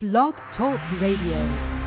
Blog Talk Radio.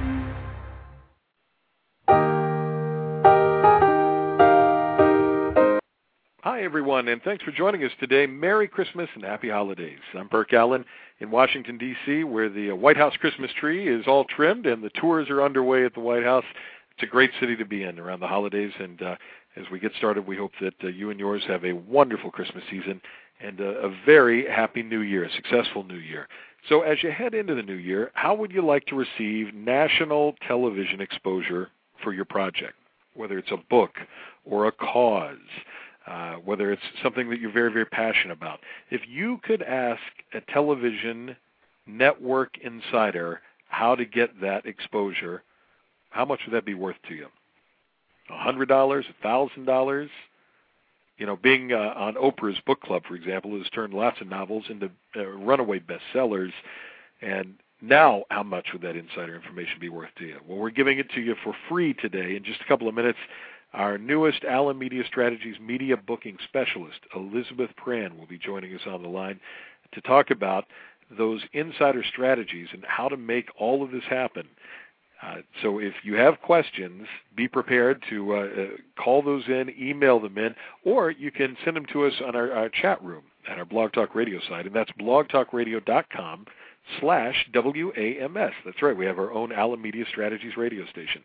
Hi, everyone, and thanks for joining us today. Merry Christmas and Happy Holidays. I'm Burke Allen in Washington, D.C., where the White House Christmas tree is all trimmed and the tours are underway at the White House. It's a great city to be in around the holidays, and as we get started, we hope that you and yours have a wonderful Christmas season and a very happy New Year, a successful New Year. So as you head into the new year, how would you like to receive national television exposure for your project, whether it's a book or a cause? Whether it's something that you're very, very passionate about. If you could ask a television network insider how to get that exposure, how much would that be worth to you? $100, $1,000? You know, being on Oprah's book club, for example, has turned lots of novels into runaway bestsellers. And now, how much would that insider information be worth to you? Well, we're giving it to you for free today in just a couple of minutes. Our newest Allen Media Strategies media booking specialist, Elizabeth Pran, will be joining us on the line to talk about those insider strategies and how to make all of this happen. So if you have questions, be prepared to call those in, email them in, or you can send them to us on our chat room at our Blog Talk Radio site, and that's blogtalkradio.com/WAMS. That's right, we have our own Allen Media Strategies radio station,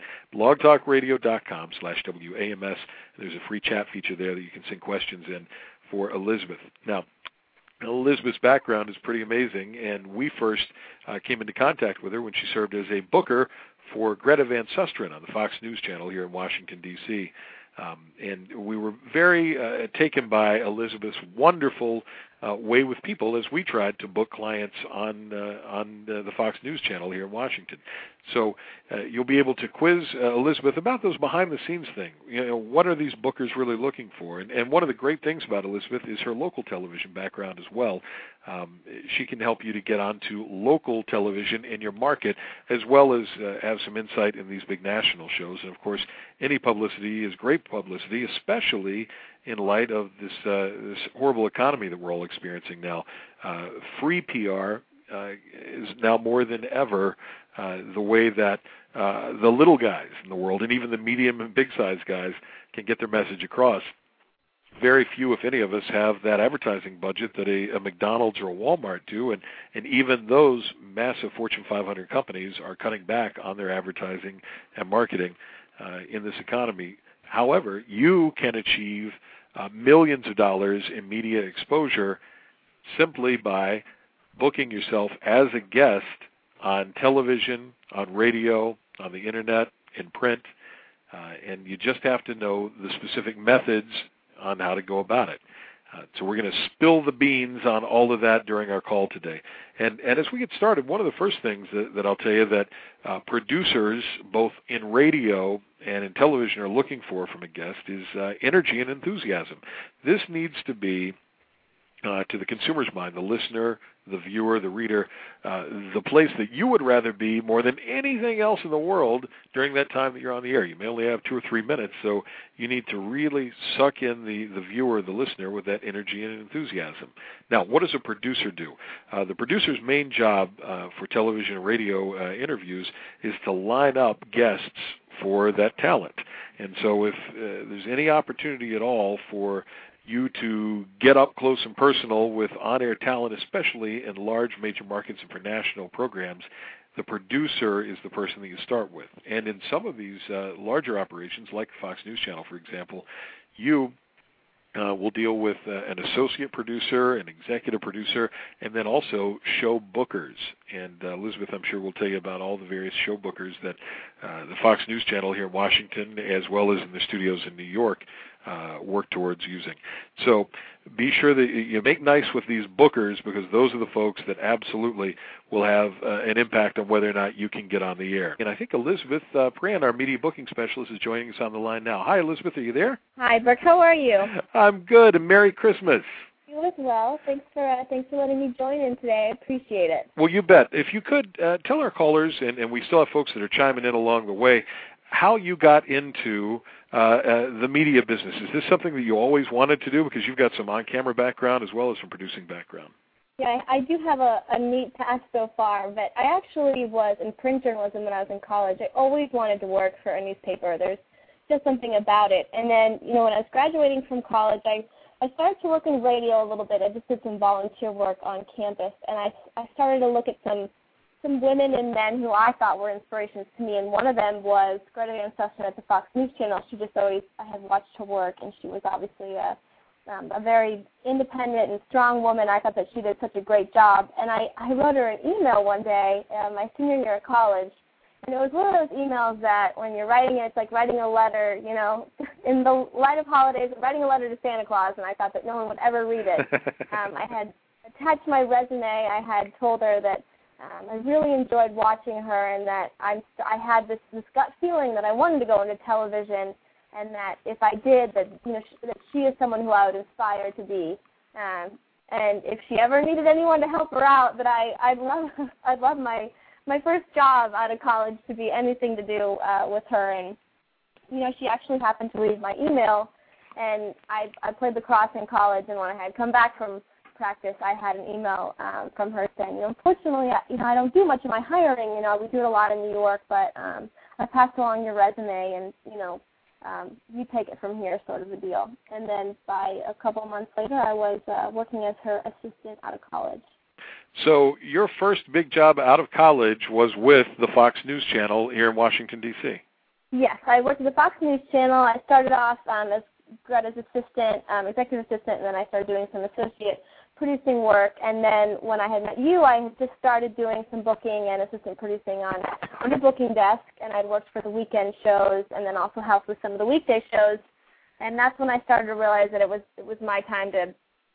blogtalkradio.com/WAMS. There's a free chat feature there that you can send questions in for Elizabeth. Now, Elizabeth's background is pretty amazing, and we first came into contact with her when she served as a booker for Greta Van Susteren on the Fox News channel here in Washington, D.C., and we were very taken by Elizabeth's wonderful way with people as we tried to book clients on the Fox News channel here in Washington. So you'll be able to quiz Elizabeth about those behind-the-scenes things. You know, what are these bookers really looking for? And one of the great things about Elizabeth is her local television background as well. She can help you to get onto local television in your market, as well as have some insight in these big national shows. And, of course, any publicity is great publicity, especially in light of this horrible economy that we're all experiencing now. Free PR is now more than ever the way that the little guys in the world, and even the medium and big-sized guys, can get their message across. Very few, if any of us, have that advertising budget that a McDonald's or a Walmart do, and even those massive Fortune 500 companies are cutting back on their advertising and marketing in this economy. However, you can achieve millions of dollars in media exposure simply by booking yourself as a guest on television, on radio, on the internet, in print, and you just have to know the specific methods on how to go about it. So we're going to spill the beans on all of that during our call today. And as we get started, one of the first things that I'll tell you that producers, both in radio and in television, are looking for from a guest is energy and enthusiasm. This needs to be, to the consumer's mind, the listener, the viewer, the reader, the place that you would rather be more than anything else in the world during that time that you're on the air. You may only have 2 or 3 minutes, so you need to really suck in the viewer, the listener, with that energy and enthusiasm. Now, what does a producer do? The producer's main job for television and radio interviews is to line up guests for that talent. And so if there's any opportunity at all for you to get up close and personal with on-air talent, especially in large major markets and for national programs, the producer is the person that you start with. And in some of these larger operations, like Fox News Channel, for example, you will deal with an associate producer, an executive producer, and then also show bookers. And Elizabeth, I'm sure, will tell you about all the various show bookers that the Fox News Channel here in Washington, as well as in the studios in New York, work towards using. So be sure that you make nice with these bookers, because those are the folks that absolutely will have an impact on whether or not you can get on the air. And I think Elizabeth Pran, our media booking specialist, is joining us on the line now. Hi, Elizabeth. Are you there? Hi, Burke. How are you? I'm good, and Merry Christmas. You as well. Thanks for letting me join in today. I appreciate it. Well, you bet. If you could tell our callers, and we still have folks that are chiming in along the way, how you got into the media business. Is this something that you always wanted to do, because you've got some on-camera background as well as some producing background? Yeah, I do have a neat past so far, but I actually was in print journalism when I was in college. I always wanted to work for a newspaper. There's just something about it. And then, when I was graduating from college, I started to work in radio a little bit. I just did some volunteer work on campus, and I started to look at some women and men who I thought were inspirations to me, and one of them was Greta Van Susteren at the Fox News Channel. I had watched her work, and she was obviously a very independent and strong woman. I thought that she did such a great job, and I wrote her an email one day, my senior year of college, and it was one of those emails that when you're writing it, it's like writing a letter, in the light of holidays, writing a letter to Santa Claus, and I thought that no one would ever read it. I had attached my resume. I had told her that I really enjoyed watching her, and that I had this gut feeling that I wanted to go into television, and that if I did, that that she is someone who I would aspire to be. And if she ever needed anyone to help her out, that I'd love my first job out of college to be anything to do with her. And she actually happened to read my email, and I played lacrosse in college, and when I had come back from practice, I had an email from her saying, unfortunately, I don't do much of my hiring. We do it a lot in New York, but I passed along your resume, and you take it from here, sort of a deal. And then by a couple months later, I was working as her assistant out of college. So your first big job out of college was with the Fox News Channel here in Washington, D.C. Yes, I worked at the Fox News Channel. I started off as Greta's assistant, executive assistant, and then I started doing some associate producing work. And then when I had met you, I had just started doing some booking and assistant producing on the booking desk, and I'd worked for the weekend shows and then also helped with some of the weekday shows. And that's when I started to realize that it was my time to,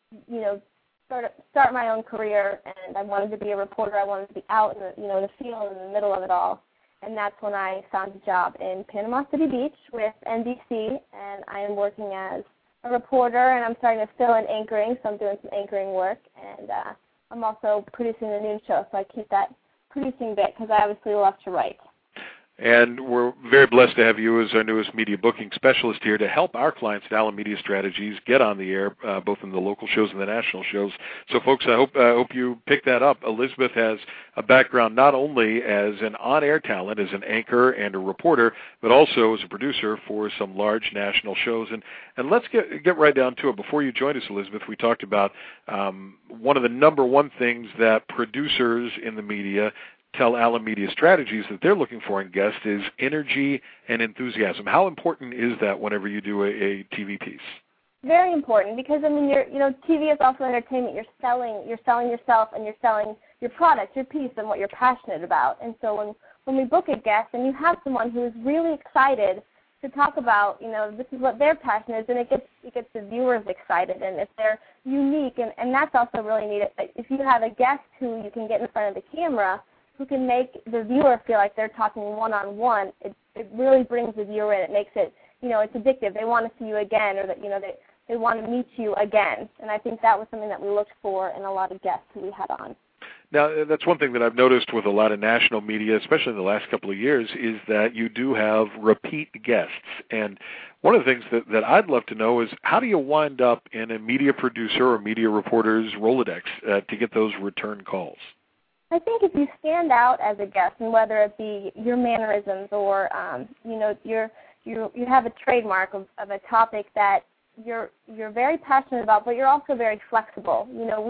start my own career, and I wanted to be a reporter. I wanted to be out in the field in the middle of it all. And that's when I found a job in Panama City Beach with NBC, and I am working as a reporter, and I'm starting to fill in anchoring, so I'm doing some anchoring work, and I'm also producing the noon show, so I keep that producing bit because I obviously love to write. And we're very blessed to have you as our newest media booking specialist here to help our clients at Allen Media Strategies get on the air, both in the local shows and the national shows. So, folks, I hope you pick that up. Elizabeth has a background not only as an on-air talent, as an anchor and a reporter, but also as a producer for some large national shows. And let's get right down to it. Before you joined us, Elizabeth, we talked about one of the number one things that producers in the media tell Allen Media Strategies that they're looking for in guests is energy and enthusiasm. How important is that whenever you do a TV piece? Very important, because TV is also entertainment. You're selling yourself, and you're selling your product, your piece, and what you're passionate about. And so when we book a guest and you have someone who is really excited to talk about, this is what their passion is, and it gets the viewers excited, and if they're unique, and that's also really neat. If you have a guest who you can get in front of the camera, who can make the viewer feel like they're talking one-on-one, it really brings the viewer in. It makes it, it's addictive. They want to see you again, or that, they want to meet you again. And I think that was something that we looked for in a lot of guests who we had on. Now, that's one thing that I've noticed with a lot of national media, especially in the last couple of years, is that you do have repeat guests. And one of the things that I'd love to know is, how do you wind up in a media producer or media reporter's Rolodex to get those return calls? I think if you stand out as a guest, and whether it be your mannerisms or you have a trademark of a topic that you're very passionate about, but you're also very flexible.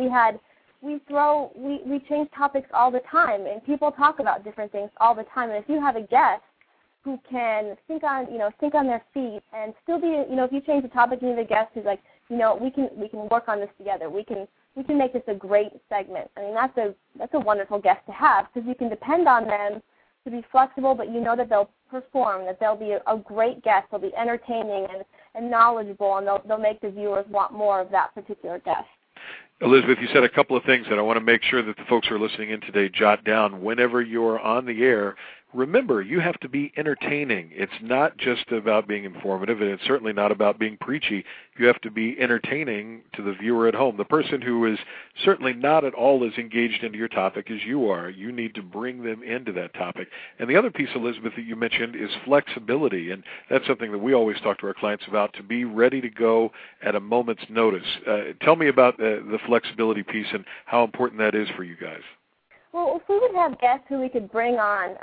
We change topics all the time, and people talk about different things all the time. And if you have a guest who can think on their feet and still be, if you change the topic, you need a guest who's like, we can work on this together. We can make this a great segment. I mean, that's a wonderful guest to have, because you can depend on them to be flexible, but that they'll perform, that they'll be a great guest. They'll be entertaining and knowledgeable, and they'll make the viewers want more of that particular guest. Elizabeth, you said a couple of things that I want to make sure that the folks who are listening in today jot down. Whenever you're on the air, remember, you have to be entertaining. It's not just about being informative, and it's certainly not about being preachy. You have to be entertaining to the viewer at home. The person who is certainly not at all as engaged into your topic as you are, you need to bring them into that topic. And the other piece, Elizabeth, that you mentioned is flexibility, and that's something that we always talk to our clients about, to be ready to go at a moment's notice. Tell me about the flexibility piece and how important that is for you guys. Well, if we would have guests who we could bring on,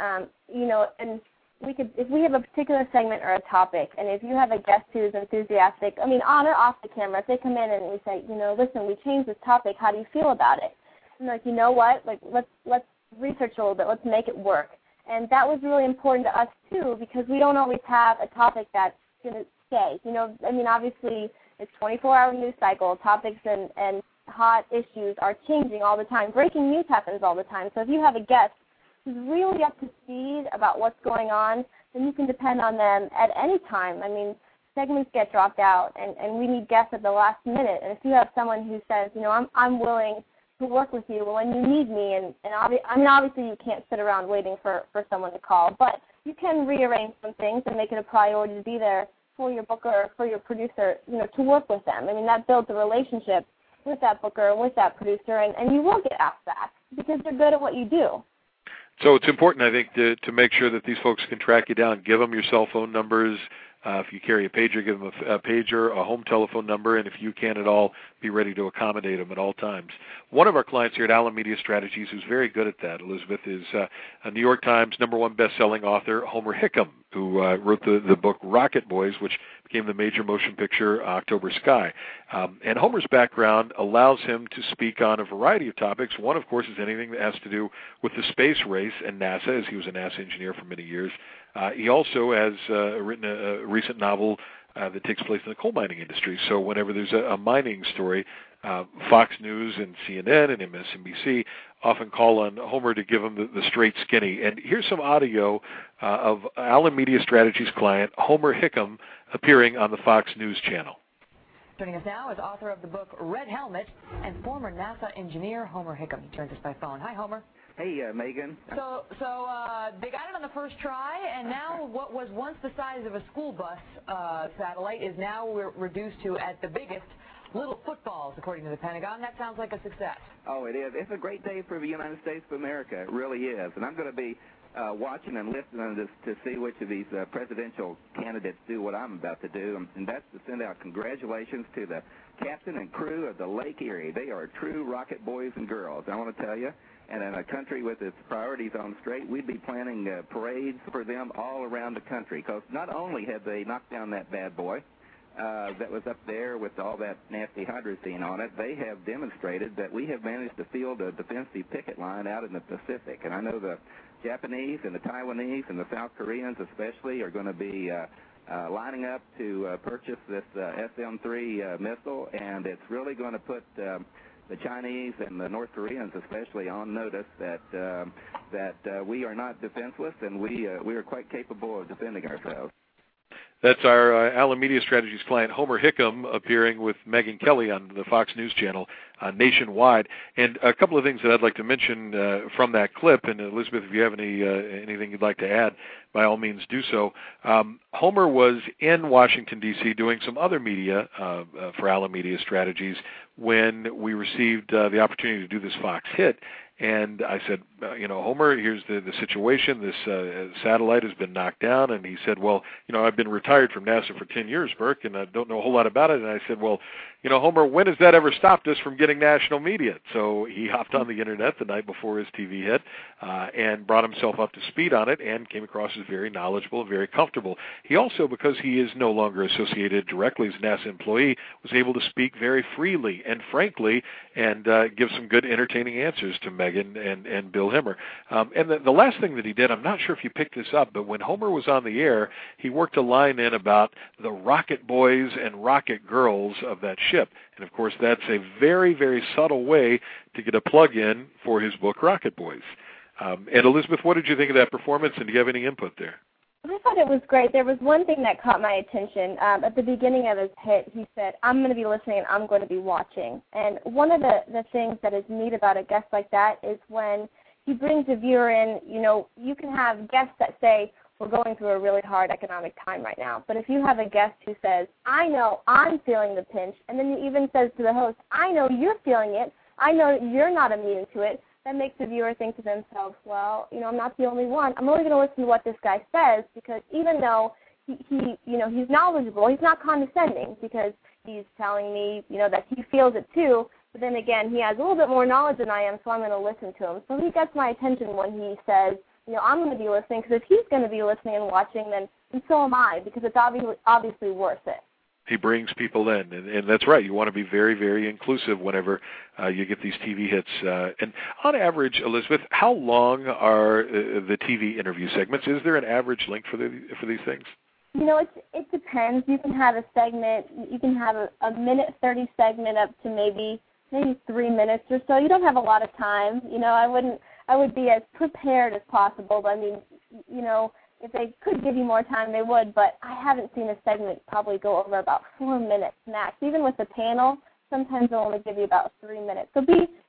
and we could, if we have a particular segment or a topic, and if you have a guest who's enthusiastic, I mean, on or off the camera, if they come in and we say, listen, we changed this topic, how do you feel about it? And like, you know what, like let's research a little bit, let's make it work. And that was really important to us too, because we don't always have a topic that's going to stay. Obviously it's 24-hour news cycle, topics and hot issues are changing all the time. Breaking news happens all the time. So if you have a guest who's really up to speed about what's going on, then you can depend on them at any time. Segments get dropped out, and we need guests at the last minute. And if you have someone who says, I'm willing to work with you when you need me, and obviously you can't sit around waiting for someone to call, but you can rearrange some things and make it a priority to be there for your booker or for your producer, to work with them. That builds a relationship with that booker and with that producer, and you will get asked back because they're good at what you do. So it's important, I think, to make sure that these folks can track you down. Give them your cell phone numbers. If you carry a pager, give them a pager, a home telephone number, and if you can at all, be ready to accommodate them at all times. One of our clients here at Allen Media Strategies who's very good at that, Elizabeth, is a New York Times #1 best-selling author, Homer Hickam, who wrote the book Rocket Boys, which became the major motion picture October Sky. And Homer's background allows him to speak on a variety of topics. One, of course, is anything that has to do with the space race and NASA, as he was a NASA engineer for many years. He also has written a recent novel that takes place in the coal mining industry. So whenever there's a mining story, Fox News and CNN and MSNBC often call on Homer to give them the straight skinny. And here's some audio of Allen Media Strategies client Homer Hickam appearing on the Fox News channel. Joining us now is author of the book Red Helmet and former NASA engineer Homer Hickam. He joins us by phone. Hi, Homer. Hey, Megan. So they got it on the first try, and now what was once the size of a school bus satellite is now reduced to, at the biggest, little footballs, according to the Pentagon. That sounds like a success. Oh, it is. It's a great day for the United States of America. It really is. And I'm going to be watching and listening to see which of these presidential candidates do what I'm about to do, and that's to send out congratulations to the captain and crew of the Lake Erie. They are true rocket boys and girls, I want to tell you. And in a country with its priorities on straight, we'd be planning parades for them all around the country, because not only have they knocked down that bad boy that was up there with all that nasty hydrazine on it, they have demonstrated that we have managed to field a defensive picket line out in the Pacific. And I know the Japanese and the Taiwanese and the South Koreans especially are going to be lining up to purchase this SM-3 missile, and it's really going to put the Chinese and the North Koreans especially on notice that we are not defenseless, and we are quite capable of defending ourselves. That's our Allen Media Strategies client, Homer Hickam, appearing with Megyn Kelly on the Fox News channel nationwide. And a couple of things that I'd like to mention from that clip, and Elizabeth, if you have anything you'd like to add, by all means do so. Homer was in Washington, D.C. doing some other media for Allen Media Strategies when we received the opportunity to do this Fox hit. And I said, Homer, here's the situation. This satellite has been knocked down. And he said, well, I've been retired from NASA for 10 years, Burke, and I don't know a whole lot about it. And I said, well, Homer, when has that ever stopped us from getting national media? So he hopped on the Internet the night before his TV hit and brought himself up to speed on it and came across as very knowledgeable and very comfortable. He also, because he is no longer associated directly as a NASA employee, was able to speak very freely and frankly and give some good entertaining answers to Megyn and Bill Hemmer. And the last thing that he did, I'm not sure if you picked this up, but when Homer was on the air, he worked a line in about the rocket boys and rocket girls of that ship. And, of course, that's a very, very subtle way to get a plug-in for his book, Rocket Boys. And, Elizabeth, what did you think of that performance, and do you have any input there? I thought it was great. There was one thing that caught my attention. At the beginning of his hit, he said, I'm going to be listening and I'm going to be watching. And one of the things that is neat about a guest like that is when he brings the viewer in. You know, you can have guests that say, we're going through a really hard economic time right now. But if you have a guest who says, I know I'm feeling the pinch, and then he even says to the host, I know you're feeling it, I know you're not immune to it, that makes the viewer think to themselves, well, you know, I'm not the only one. I'm only going to listen to what this guy says, because even though he you know, he's knowledgeable, he's not condescending, because he's telling me, you know, that he feels it too. But then again, he has a little bit more knowledge than I am, so I'm going to listen to him. So he gets my attention when he says, you know, I'm going to be listening, because if he's going to be listening and watching, then so am I, because it's obviously worth it. He brings people in, and that's right. You want to be very, very inclusive whenever you get these TV hits. And on average, Elizabeth, how long are the TV interview segments? Is there an average length for these things? You know, it depends. You can have a segment. You can have a minute 30 segment up to maybe 3 minutes or so. You don't have a lot of time. You know, I would be as prepared as possible. But I mean, you know, if they could give you more time, they would. But I haven't seen a segment probably go over about 4 minutes max. Even with the panel, sometimes they'll only give you about 3 minutes. So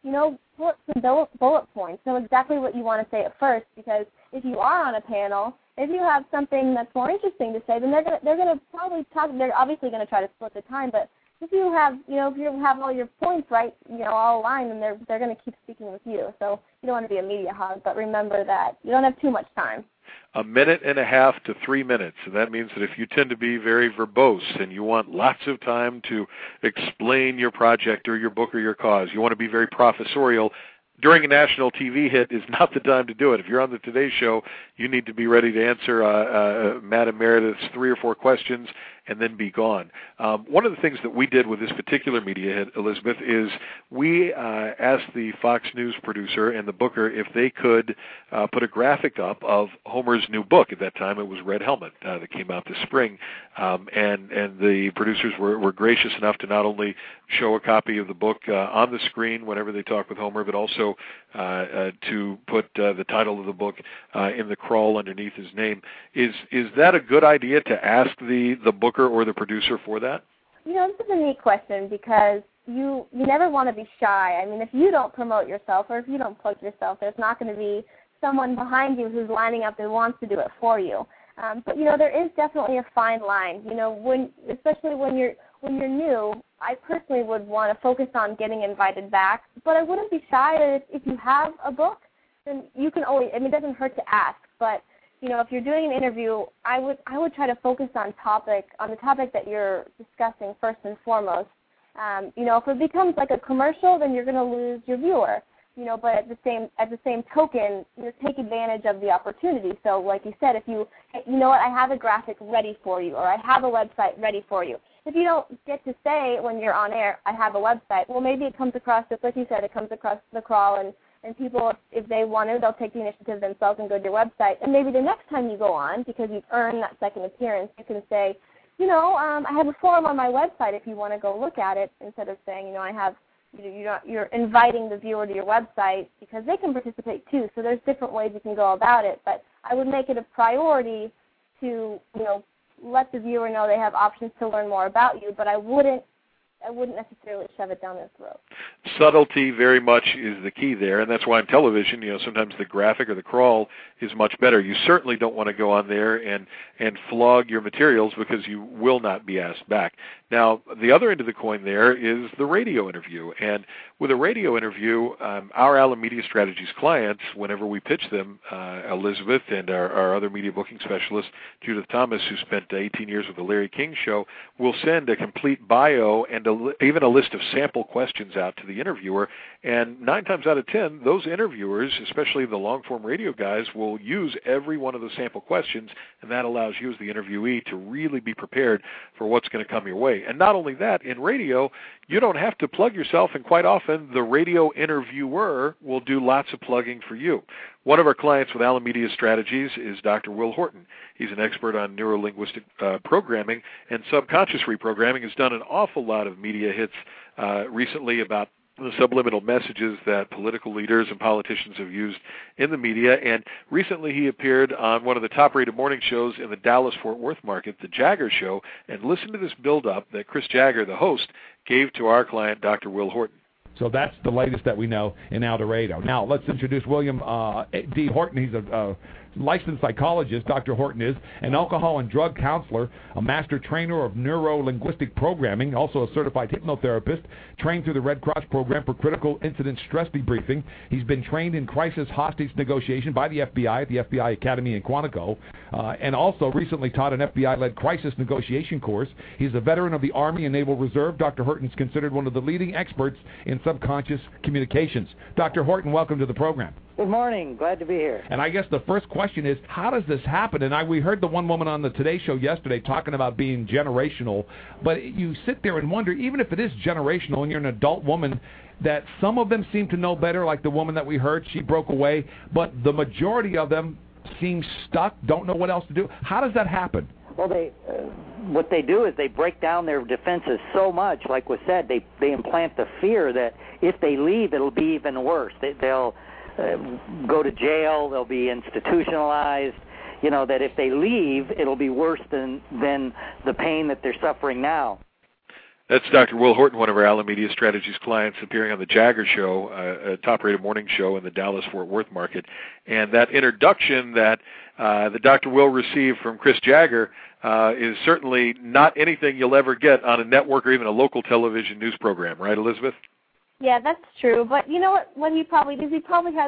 put some bullet points. Know exactly what you want to say at first, because if you are on a panel, if you have something that's more interesting to say, then they're gonna probably talk. They're obviously going to try to split the time, but if you have all your points right, you know, all aligned, then they're going to keep speaking with you. So you don't want to be a media hog, but remember that you don't have too much time. 1.5 minutes to 3 minutes, and that means that if you tend to be very verbose and you want lots of time to explain your project or your book or your cause, you want to be very professorial, during a national TV hit is not the time to do it. If you're on the Today Show, you need to be ready to answer Madam Meredith's 3 or 4 questions and then be gone. One of the things that we did with this particular media hit, Elizabeth, is we asked the Fox News producer and the booker if they could put a graphic up of Homer's new book. At that time, it was Red Helmet that came out this spring. And the producers were gracious enough to not only show a copy of the book on the screen whenever they talk with Homer, but also to put the title of the book in the crawl underneath his name. Is that a good idea to ask the booker or the producer for that? You know, this is a neat question, because you never want to be shy. I mean, if you don't promote yourself or if you don't plug yourself, there's not going to be someone behind you who's lining up and wants to do it for you. But you know, there is definitely a fine line. You know, especially when you're new, I personally would want to focus on getting invited back. But I wouldn't be shy if you have a book, then you can always. I mean, it doesn't hurt to ask. But you know, if you're doing an interview, I would try to focus on the topic that you're discussing first and foremost. You know, if it becomes like a commercial, then you're going to lose your viewer. You know, but at the same token, you know, take advantage of the opportunity. So, like you said, if you know what, I have a graphic ready for you, or I have a website ready for you. If you don't get to say when you're on air, I have a website, well, maybe it comes across, just like you said, it comes across the crawl, and people, if they want to, they'll take the initiative themselves and go to your website. And maybe the next time you go on, because you've earned that second appearance, you can say, you know, I have a forum on my website if you want to go look at it, instead of saying, you know, you're inviting the viewer to your website, because they can participate too. So there's different ways you can go about it. But I would make it a priority to, you know, let the viewer know they have options to learn more about you, but I wouldn't necessarily shove it down their throat. Subtlety very much is the key there, and that's why on television, you know, sometimes the graphic or the crawl is much better. You certainly don't want to go on there and flog your materials, because you will not be asked back. Now, the other end of the coin there is the radio interview, and with a radio interview, our Allen Media Strategies clients, whenever we pitch them, Elizabeth and our other media booking specialist, Judith Thomas, who spent 18 years with the Larry King Show, will send a complete bio and even a list of sample questions out to the interviewer, and 9 times out of 10, those interviewers, especially the long-form radio guys, will use every one of the sample questions, and that allows you as the interviewee to really be prepared for what's going to come your way. And not only that, in radio, you don't have to plug yourself, and quite often the radio interviewer will do lots of plugging for you. One of our clients with Allen Media Strategies is Dr. Will Horton. He's an expert on neuro-linguistic programming, and subconscious reprogramming. Has done an awful lot of media hits recently about the subliminal messages that political leaders and politicians have used in the media. And recently he appeared on one of the top-rated morning shows in the Dallas-Fort Worth market, The Jagger Show, and listen to this build-up that Chris Jagger, the host, gave to our client, Dr. Will Horton. So that's the latest that we know in El Dorado. Now, let's introduce William D. Horton. He's a licensed psychologist, Dr. Horton is, an alcohol and drug counselor, a master trainer of neuro-linguistic programming, also a certified hypnotherapist, trained through the Red Cross program for critical incident stress debriefing. He's been trained in crisis hostage negotiation by the FBI at the FBI Academy in Quantico, and also recently taught an FBI-led crisis negotiation course. He's a veteran of the Army and Naval Reserve. Dr. Horton is considered one of the leading experts in subconscious communications. Dr. Horton, welcome to the program. Good morning. Glad to be here. And I guess the first question is, how does this happen? And we heard the one woman on the Today Show yesterday talking about being generational, but you sit there and wonder, even if it is generational and you're an adult woman, that some of them seem to know better, like the woman that we heard, she broke away, but the majority of them seem stuck, don't know what else to do. How does that happen? Well, what they do is they break down their defenses so much, like was said, they implant the fear that if they leave, it'll be even worse. They'll go to jail, they'll be institutionalized, that if they leave, it'll be worse than the pain that they're suffering now. That's Dr. Will Horton, one of our Allen Media Strategies clients, appearing on the Jagger Show, a top-rated morning show in the Dallas-Fort Worth market. And that introduction that Dr. Will received from Chris Jagger is certainly not anything you'll ever get on a network or even a local television news program, right, Elizabeth? Yeah, that's true. But you know what he probably does? He probably has,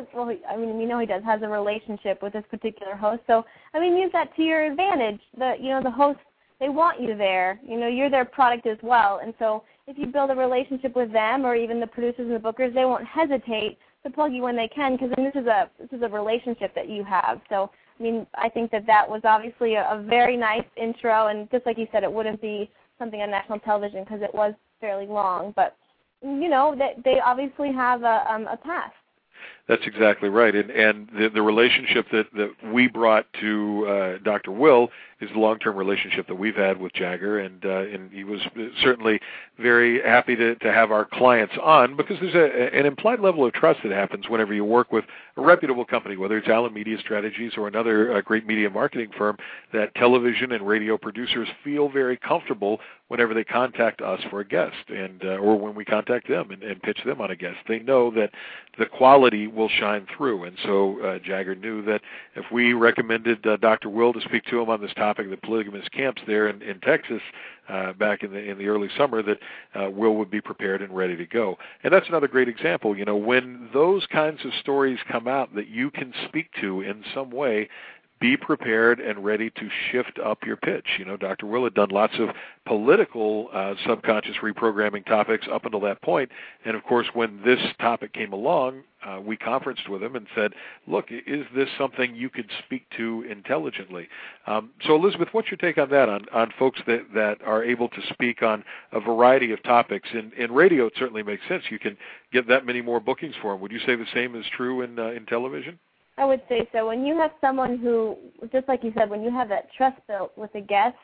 he does, has a relationship with this particular host. So, use that to your advantage. The host, they want you there. You're their product as well. And so if you build a relationship with them or even the producers and the bookers, they won't hesitate to plug you when they can, because this is a relationship that you have. So, I think that was obviously a very nice intro. And just like you said, it wouldn't be something on national television because it was fairly long. But that they obviously have a past. That's exactly right. And the relationship that we brought to Dr. Will is the long-term relationship that we've had with Jagger, and he was certainly very happy to have our clients on, because there's an implied level of trust that happens whenever you work with a reputable company, whether it's Allen Media Strategies or another great media marketing firm, that television and radio producers feel very comfortable whenever they contact us for a guest, and or when we contact them and pitch them on a guest. They know that the quality will shine through, and so Jagger knew that if we recommended Dr. Will to speak to him on this topic, the polygamous camps there in Texas back in the early summer, that Will would be prepared and ready to go. And that's another great example. When those kinds of stories come out that you can speak to in some way, be prepared and ready to shift up your pitch. Dr. Will had done lots of political subconscious reprogramming topics up until that point. And, of course, when this topic came along, we conferenced with him and said, look, is this something you could speak to intelligently? So, Elizabeth, what's your take on that, on folks that are able to speak on a variety of topics? In radio, it certainly makes sense. You can get that many more bookings for them. Would you say the same is true in television? I would say so. When you have someone who, just like you said, when you have that trust built with a guest,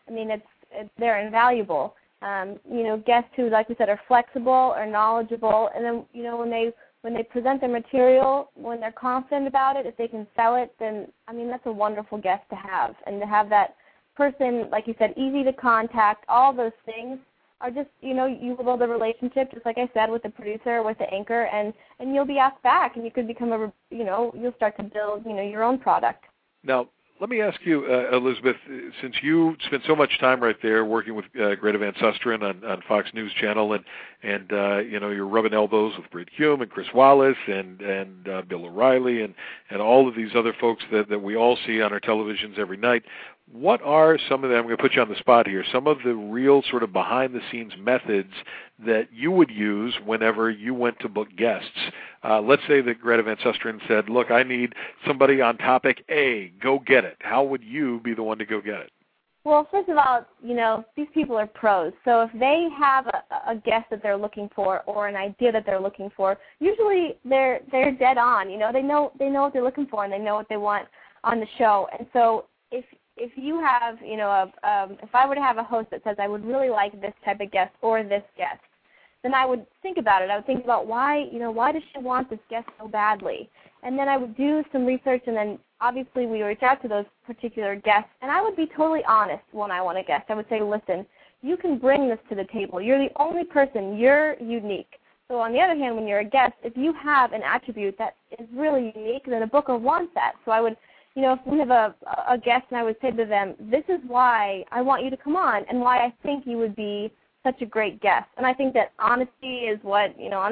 they're invaluable. Guests who, like we said, are flexible, are knowledgeable, and then when they present their material, when they're confident about it, if they can sell it, then that's a wonderful guest to have. And to have that person, like you said, easy to contact, all those things are just, you build a relationship, just like I said, with the producer, with the anchor, and you'll be asked back, and you could become you'll start to build, your own product. Now, let me ask you, Elizabeth, since you spent so much time right there working with Greta Van Susteren on Fox News Channel, and you're rubbing elbows with Brit Hume and Chris Wallace and Bill O'Reilly and all of these other folks that we all see on our televisions every night. What are some of them, I'm going to put you on the spot here, some of the real sort of behind-the-scenes methods that you would use whenever you went to book guests? Let's say that Greta Van Susteren said, look, I need somebody on topic A, go get it. How would you be the one to go get it? Well, first of all, these people are pros. So if they have a guest that they're looking for or an idea that they're looking for, usually they're dead on. They know what they're looking for and they know what they want on the show. And so if you have, if I were to have a host that says I would really like this type of guest or this guest, then I would think about it. I would think about why does she want this guest so badly? And then I would do some research, and then obviously we would reach out to those particular guests, and I would be totally honest when I want a guest. I would say, listen, you can bring this to the table. You're the only person. You're unique. So on the other hand, when you're a guest, if you have an attribute that is really unique, then a booker wants that. So I would, if we have a guest and I would say to them, this is why I want you to come on and why I think you would be such a great guest. And I think that honesty is what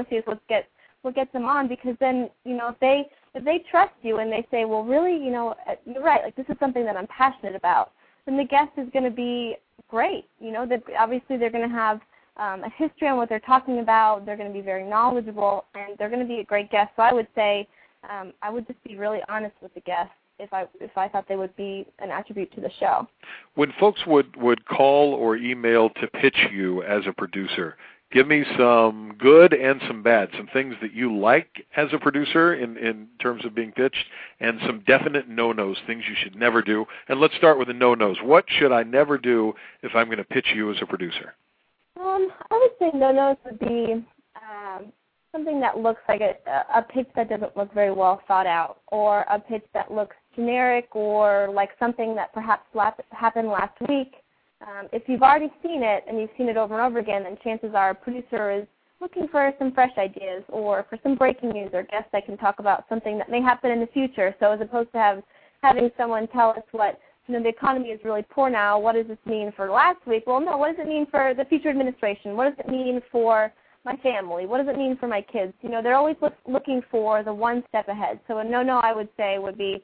gets them on, because then, if they trust you and they say, well, really, you're right, like this is something that I'm passionate about, then the guest is going to be great. That obviously they're going to have a history on what they're talking about. They're going to be very knowledgeable, and they're going to be a great guest. So I would say I would just be really honest with the guest if I thought they would be an attribute to the show. When folks would call or email to pitch you as a producer, give me some good and some bad, some things that you like as a producer in terms of being pitched, and some definite no-nos, things you should never do. And let's start with the no-nos. What should I never do if I'm going to pitch you as a producer? I would say no-nos would be something that looks like a pitch that doesn't look very well thought out, or a pitch that looks generic, or like something that perhaps happened last week. If you've already seen it and you've seen it over and over again, then chances are a producer is looking for some fresh ideas or for some breaking news or guests that can talk about something that may happen in the future. So as opposed to having someone tell us what, the economy is really poor now, what does this mean for last week? Well, no, what does it mean for the future administration? What does it mean for my family? What does it mean for my kids? They're always looking for the one step ahead. So a no-no, I would say, would be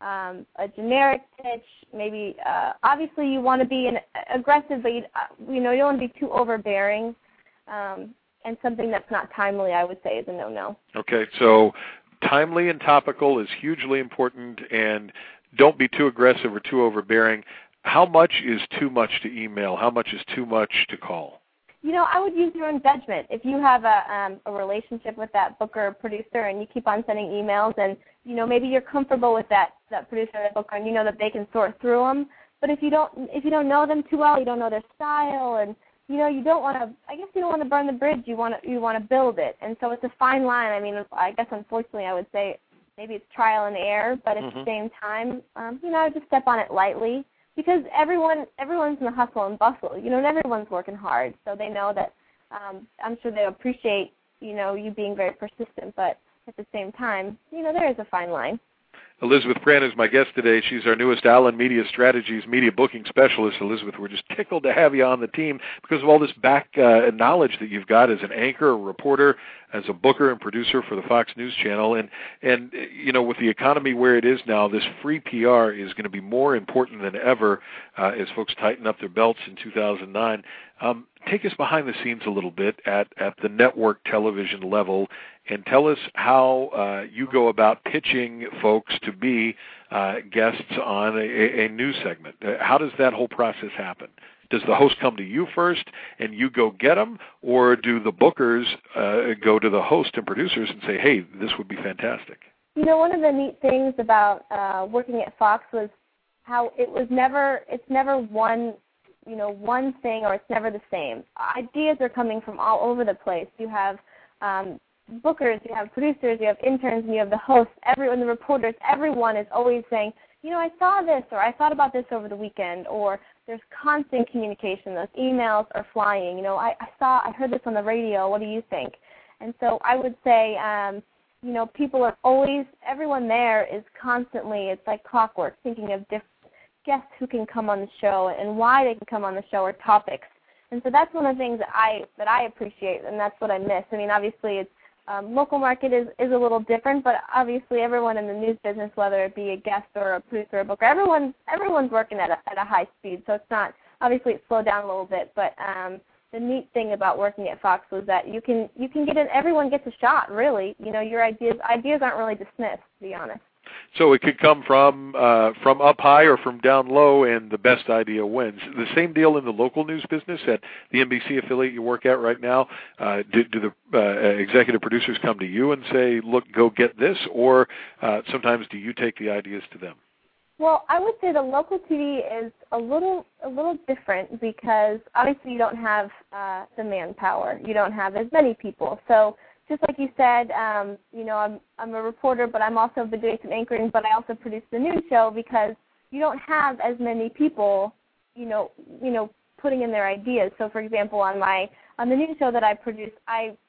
a generic pitch. Maybe obviously you want to be aggressive, but you don't want to be too overbearing. And something that's not timely, I would say, is a no-no. Okay, so timely and topical is hugely important, and don't be too aggressive or too overbearing. How much is too much to email? How much is too much to call? I would use your own judgment. If you have a relationship with that booker or producer and you keep on sending emails and, maybe you're comfortable with that producer or that booker and you know that they can sort through them. But if you don't know them too well, you don't know their style, and, you don't want to burn the bridge. You want to build it. And so it's a fine line. I mean, I guess unfortunately I would say maybe it's trial and error, but at the same time, I would just step on it lightly. Because everyone's in the hustle and bustle, and everyone's working hard, so they know that. I'm sure they appreciate, you being very persistent, but at the same time, there is a fine line. Elizabeth Pran is my guest today. She's our newest Allen Media Strategies media booking specialist. Elizabeth, we're just tickled to have you on the team because of all this back knowledge that you've got as an anchor, a reporter, as a booker and producer for the Fox News Channel. And with the economy where it is now, this free PR is going to be more important than ever as folks tighten up their belts in 2009. Take us behind the scenes a little bit at the network television level and tell us how you go about pitching folks to be guests on a news segment. How does that whole process happen? Does the host come to you first and you go get them, or do the bookers go to the host and producers and say, hey, this would be fantastic? One of the neat things about working at Fox was how it's never one thing, or it's never the same. Ideas are coming from all over the place. You have bookers, you have producers, you have interns, and you have the hosts, the reporters. Everyone is always saying, I saw this, or I thought about this over the weekend, or there's constant communication. Those emails are flying. I heard this on the radio. What do you think? And so I would say, people are always, everyone there is constantly, it's like clockwork, thinking of different guests who can come on the show and why they can come on the show, or topics. And so that's one of the things that I appreciate, and that's what I miss. I mean, obviously, it's local market is a little different, but obviously everyone in the news business, whether it be a guest or a producer or a booker, everyone's working at a high speed. So it's not, obviously it's slowed down a little bit, but the neat thing about working at Fox was that you can get in, everyone gets a shot, really. Your ideas aren't really dismissed, to be honest. So it could come from up high or from down low, and the best idea wins. The same deal in the local news business at the NBC affiliate you work at right now. Do the executive producers come to you and say, look, go get this, or sometimes do you take the ideas to them? Well, I would say the local TV is a little different because obviously you don't have the manpower. You don't have as many people. So just like you said, I'm a reporter, but I'm also been doing some anchoring, but I also produce the news show because you don't have as many people, putting in their ideas. So, for example, on the news show that I produce, I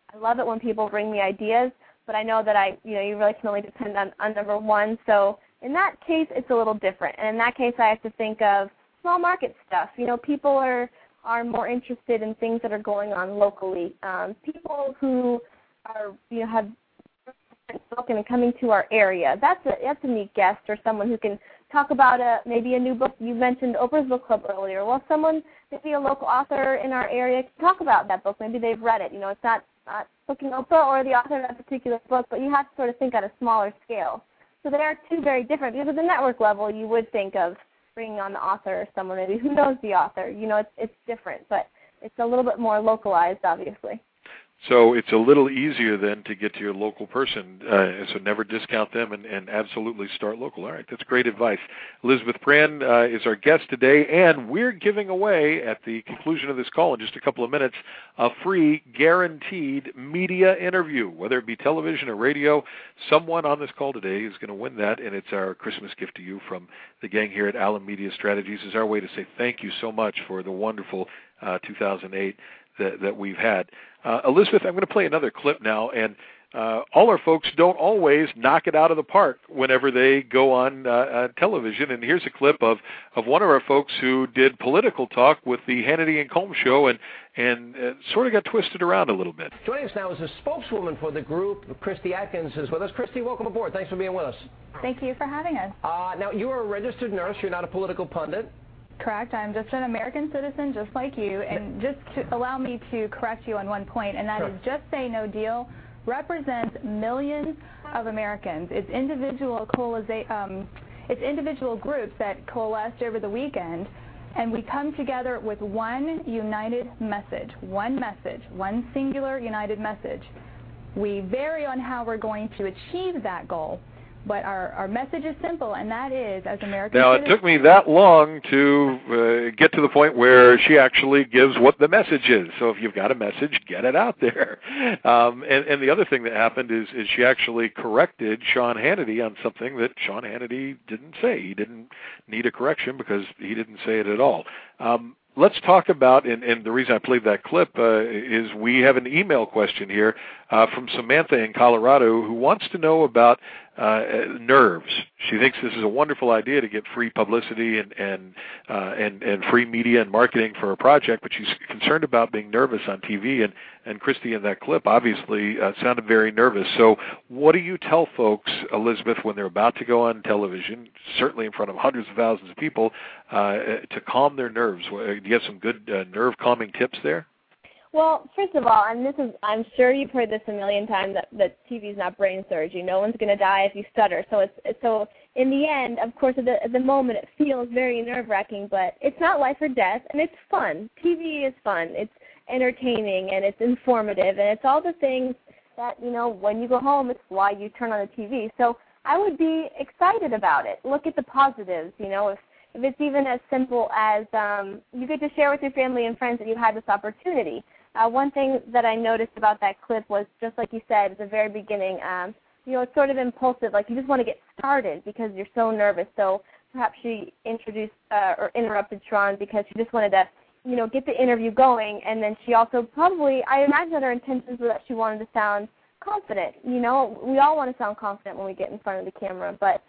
I love it when people bring me ideas, but I know that you really can only depend on number one. So in that case, it's a little different. And in that case, I have to think of small market stuff. People are more interested in things that are going on locally. People who are, have spoken and coming to our area. That's a neat guest, or someone who can talk about maybe a new book. You mentioned Oprah's Book Club earlier. Well, someone, maybe a local author in our area, can talk about that book. Maybe they've read it. It's not booking Oprah or the author of that particular book, but you have to sort of think at a smaller scale. So they are two very different, because at the network level, you would think of bringing on the author or someone maybe who knows the author. It's different, but it's a little bit more localized, obviously. So it's a little easier then to get to your local person, so never discount them and absolutely start local. All right, that's great advice. Elizabeth Pran is our guest today, and we're giving away at the conclusion of this call in just a couple of minutes a free guaranteed media interview, whether it be television or radio. Someone on this call today is going to win that, and it's our Christmas gift to you from the gang here at Allen Media Strategies. It's our way to say thank you so much for the wonderful 2008 that we've had. Elizabeth, I'm going to play another clip now, and all our folks don't always knock it out of the park whenever they go on television. And here's a clip of one of our folks who did political talk with the Hannity and Colmes show and sort of got twisted around a little bit. Joining us now is a spokeswoman for the group. Christy Atkins is with us. Christy, welcome aboard. Thanks for being with us. Thank you for having us. Now, you are a registered nurse. You're not a political pundit. Correct. I'm just an American citizen just like you. And just to allow me to correct you on one point, and that is Just Say No Deal represents millions of Americans. It's individual groups that coalesced over the weekend, and we come together with one united message, one singular united message. We vary on how we're going to achieve that goal, but our message is simple, and that is, as American Now, it took me that long to get to the point where she actually gives what the message is. So if you've got a message, get it out there. And the other thing that happened is she actually corrected Sean Hannity on something that Sean Hannity didn't say. He didn't need a correction because he didn't say it at all. Let's talk about, and the reason I played that clip is we have an email question here from Samantha in Colorado who wants to know about nerves. She thinks this is a wonderful idea to get free publicity and free media and marketing for a project, but she's concerned about being nervous on TV. And Christy, in that clip, obviously sounded very nervous. So what do you tell folks, Elizabeth, when they're about to go on television, certainly in front of hundreds of thousands of people, to calm their nerves? Do you have some good nerve-calming tips there? Well, first of all, and I'm sure you've heard this a million times, that TV is not brain surgery. No one's going to die if you stutter. So in the end, of course, at the moment, it feels very nerve-wracking, but it's not life or death, and it's fun. TV is fun. It's entertaining, and it's informative, and it's all the things that, when you go home, it's why you turn on the TV. So I would be excited about it. Look at the positives, if it's even as simple as you get to share with your family and friends that you had this opportunity. One thing that I noticed about that clip was, just like you said at the very beginning, it's sort of impulsive, like you just want to get started because you're so nervous. So perhaps she introduced or interrupted Sean because she just wanted to, get the interview going, and then she also probably, I imagine that her intentions were that she wanted to sound confident. We all want to sound confident when we get in front of the camera, but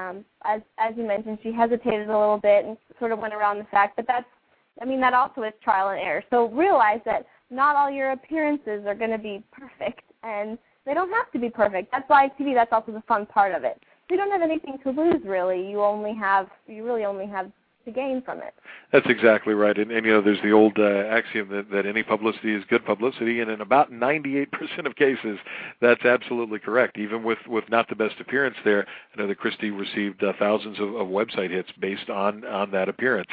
as you mentioned, she hesitated a little bit and sort of went around the fact that that also is trial and error. So realize that not all your appearances are going to be perfect, and they don't have to be perfect. That's live TV. That's also the fun part of it. You don't have anything to lose, really. You really only have to gain from it. That's exactly right. And there's the old axiom that any publicity is good publicity, and in about 98% of cases, that's absolutely correct. Even with not the best appearance there, I know that Christy received thousands of website hits based on that appearance.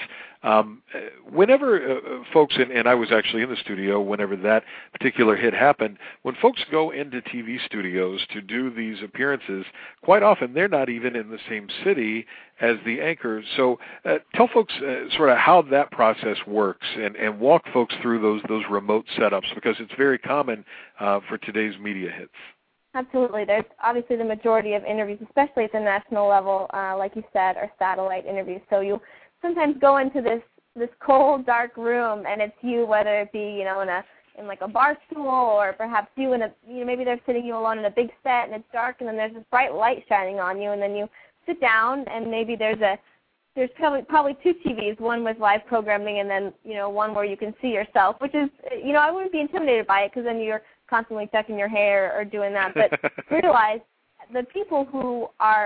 Whenever folks, and I was actually in the studio whenever that particular hit happened, when folks go into TV studios to do these appearances, quite often they're not even in the same city as the anchors. So tell folks sort of how that process works and walk folks through those remote setups, because it's very common for today's media hits. Absolutely. There's obviously the majority of interviews, especially at the national level, like you said, are satellite interviews. So you sometimes go into this cold, dark room, and it's you, whether it be, in a in like a bar stool, or perhaps you in a, maybe they're sitting you alone in a big set and it's dark, and then there's this bright light shining on you, and then you sit down and maybe there's probably two TVs, one with live programming and then one where you can see yourself, which is I wouldn't be intimidated by it because then you're constantly checking your hair or doing that, but realize the people who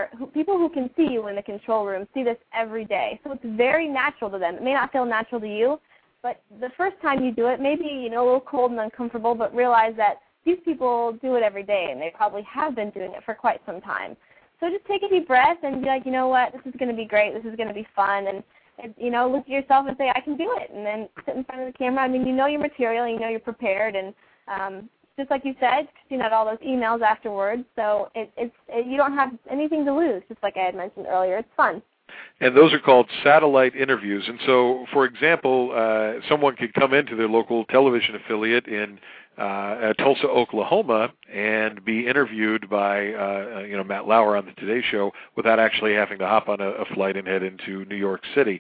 can see you in the control room see this every day, so it's very natural to them. It may not feel natural to you, but the first time you do it, maybe a little cold and uncomfortable, but realize that these people do it every day, and they probably have been doing it for quite some time. So just take a deep breath and be like, you know what, this is going to be great, this is going to be fun, and look at yourself and say, I can do it, and then sit in front of the camera. I mean, you know your material, you know you're prepared, and just like you said, Christine had all those emails afterwards, so you don't have anything to lose, just like I had mentioned earlier. It's fun. And those are called satellite interviews. And so, for example, someone could come into their local television affiliate in Tulsa, Oklahoma, and be interviewed by Matt Lauer on the Today Show without actually having to hop on a flight and head into New York City.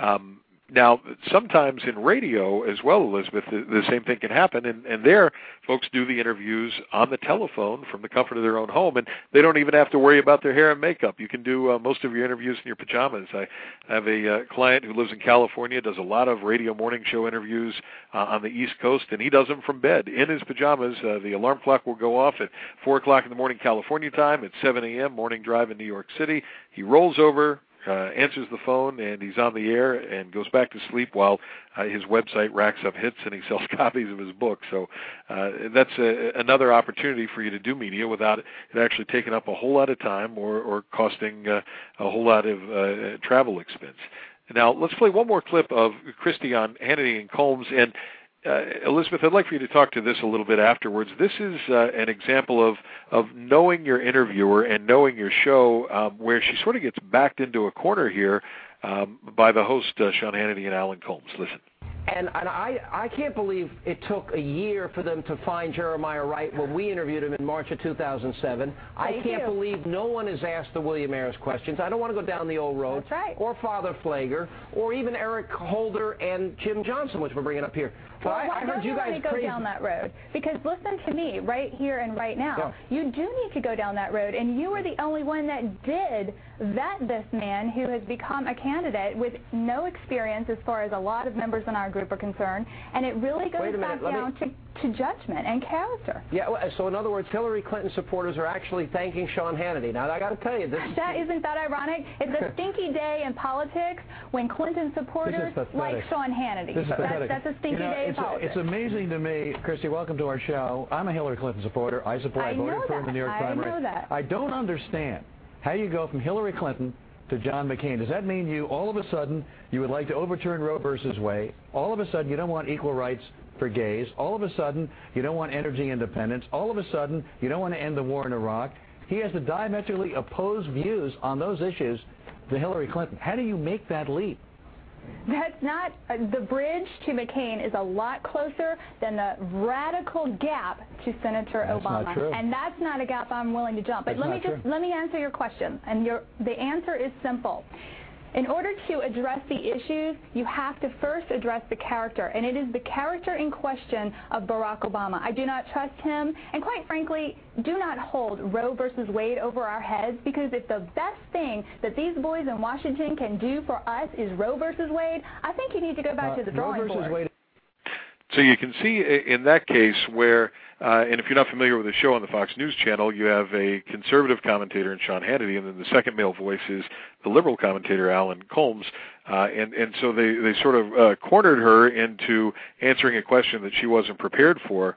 Now, sometimes in radio as well, Elizabeth, the same thing can happen, and there folks do the interviews on the telephone from the comfort of their own home, and they don't even have to worry about their hair and makeup. You can do most of your interviews in your pajamas. I have a client who lives in California, does a lot of radio morning show interviews on the East Coast, and he does them from bed in his pajamas. The alarm clock will go off at 4 o'clock in the morning California time, at 7 a.m., morning drive in New York City. He rolls over, answers the phone, and he's on the air and goes back to sleep while his website racks up hits and he sells copies of his book. So that's another opportunity for you to do media without it actually taking up a whole lot of time or costing a whole lot of travel expense. Now, let's play one more clip of Christy on Hannity and Colmes. And Elizabeth, I'd like for you to talk to this a little bit afterwards. This is an example of knowing your interviewer and knowing your show, where she sort of gets backed into a corner here by the host, Sean Hannity and Alan Colmes. Listen. And I can't believe it took a year for them to find Jeremiah Wright when we interviewed him in March of 2007. I can't believe no one has asked the William Ayers questions. I don't want to go down the old road. That's right. Or Father Flager, or even Eric Holder and Jim Johnson, which we're bringing up here. Well, I heard you guys go down that road, because listen to me right here and right now. Yeah. You do need to go down that road, and you were the only one that did vet this man who has become a candidate with no experience as far as a lot of members in our group are concerned, and it really goes back down to judgment and character. Yeah, so in other words, Hillary Clinton supporters are actually thanking Sean Hannity. Now, I got to tell you, isn't that ironic? It's a stinky day in politics when Clinton supporters like Sean Hannity. That's a stinky day in politics. It's amazing to me, Christy, welcome to our show. I'm a Hillary Clinton supporter. I voted for her in the New York primary. I know that. I don't understand how you go from Hillary Clinton to John McCain. Does that mean all of a sudden, you would like to overturn Roe versus Wade? All of a sudden, you don't want equal rights for gays? All of a sudden, you don't want energy independence? All of a sudden, you don't want to end the war in Iraq? He has the diametrically opposed views on those issues to Hillary Clinton. How do you make that leap? That's not, the bridge to McCain is a lot closer than the radical gap to Senator Obama. Not true. And that's not a gap I'm willing to jump. But let me answer your question. And the answer is simple. In order to address the issues, you have to first address the character, and it is the character in question of Barack Obama. I do not trust him, and quite frankly, do not hold Roe versus Wade over our heads, because if the best thing that these boys in Washington can do for us is Roe versus Wade, I think you need to go back to the drawing board. So you can see in that case where, and if you're not familiar with the show on the Fox News Channel, you have a conservative commentator in Sean Hannity, and then the second male voice is the liberal commentator, Alan Colmes. And so they sort of cornered her into answering a question that she wasn't prepared for.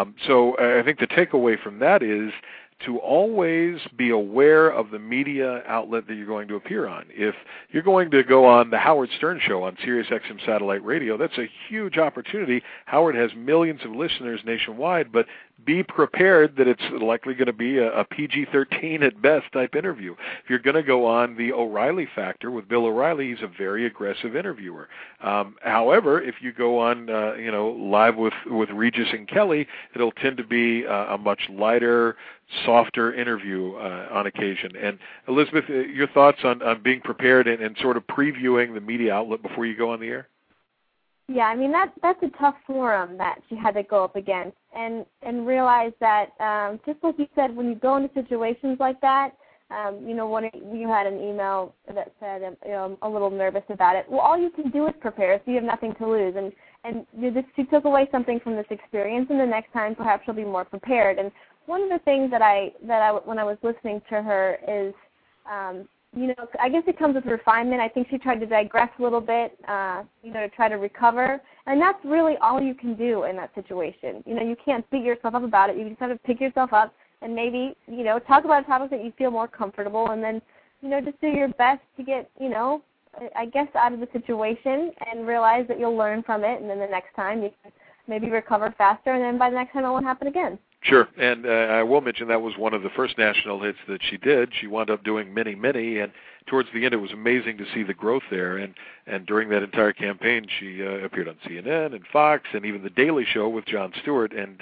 So I think the takeaway from that is to always be aware of the media outlet that you're going to appear on. If you're going to go on the Howard Stern Show on Sirius XM satellite radio, that's a huge opportunity. Howard has millions of listeners nationwide, but be prepared that it's likely going to be a PG-13 at best type interview. If you're going to go on the O'Reilly Factor with Bill O'Reilly, he's a very aggressive interviewer. However, if you go on, live with Regis and Kelly, it'll tend to be a much lighter, softer interview on occasion. And Elizabeth, your thoughts on being prepared and sort of previewing the media outlet before you go on the air? Yeah, I mean that's a tough forum that she had to go up against, and realize that just like you said, when you go into situations like that, you had an email that said I'm a little nervous about it. Well, all you can do is prepare, so you have nothing to lose, and she took away something from this experience, and the next time perhaps she'll be more prepared. And one of the things that I when I was listening to her is, I guess it comes with refinement. I think she tried to digress a little bit, to try to recover, and that's really all you can do in that situation. You can't beat yourself up about it. You just have to pick yourself up and maybe, talk about a topic that you feel more comfortable, and then, just do your best to get, I guess, out of the situation and realize that you'll learn from it, and then the next time you can maybe recover faster, and then by the next time it won't happen again. Sure, and I will mention that was one of the first national hits that she did. She wound up doing many, and towards the end it was amazing to see the growth there. And during that entire campaign, she appeared on CNN and Fox and even The Daily Show with Jon Stewart. And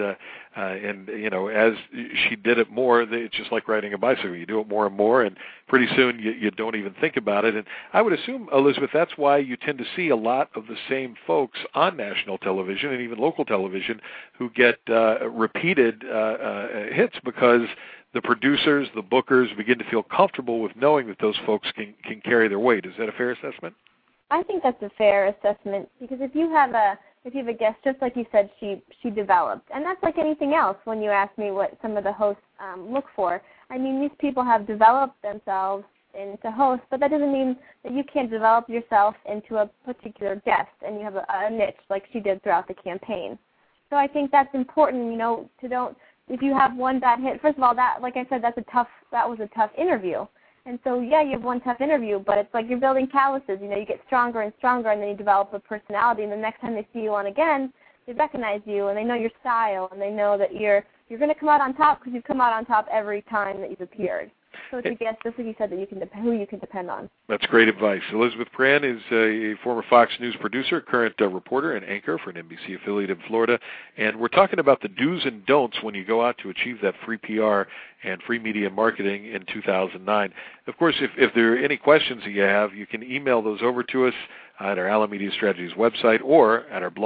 as she did it more, it's just like riding a bicycle. You do it more and more, and pretty soon you don't even think about it. And I would assume, Elizabeth, that's why you tend to see a lot of the same folks on national television and even local television who get repeated hits, because the producers, the bookers begin to feel comfortable with knowing that those folks can carry their weight. Is that a fair assessment? I think that's a fair assessment, because if you have a guest, just like you said, she developed, and that's like anything else. When you ask me what some of the hosts look for, I mean, these people have developed themselves into hosts, but that doesn't mean that you can't develop yourself into a particular guest, and you have a niche like she did throughout the campaign. So I think that's important, if you have one bad hit, first of all, that, like I said, that was a tough interview. And so, yeah, you have one tough interview, but it's like you're building calluses. You get stronger and stronger, and then you develop a personality, and the next time they see you on again, they recognize you, and they know your style, and they know that you're going to come out on top, because you've come out on top every time that you've appeared. So it's a guest, just like you said, that who you can depend on. That's great advice. Elizabeth Pran is a former Fox News producer, current reporter and anchor for an NBC affiliate in Florida, and we're talking about the do's and don'ts when you go out to achieve that free PR and free media marketing in 2009. Of course, if there are any questions that you have, you can email those over to us at our Allen Media Strategies website or at our